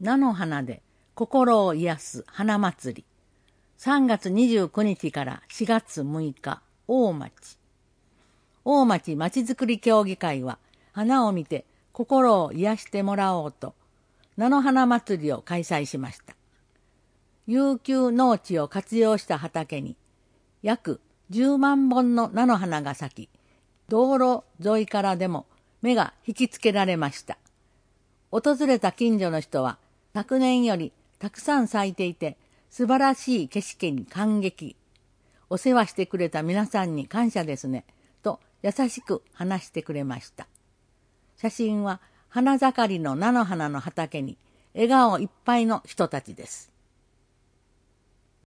菜の花で心を癒す花祭り。3月29日から4月6日、大町。大町まちづくり協議会は、花を見て心を癒してもらおうと、菜の花祭りを開催しました。有給農地を活用した畑に、約10万本の菜の花が咲き、道路沿いからでも目が引きつけられました。訪れた近所の人は、昨年よりたくさん咲いていて、素晴らしい景色に感激。お世話してくれた皆さんに感謝ですね、と優しく話してくれました。写真は花盛りの菜の花の畑に笑顔いっぱいの人たちです。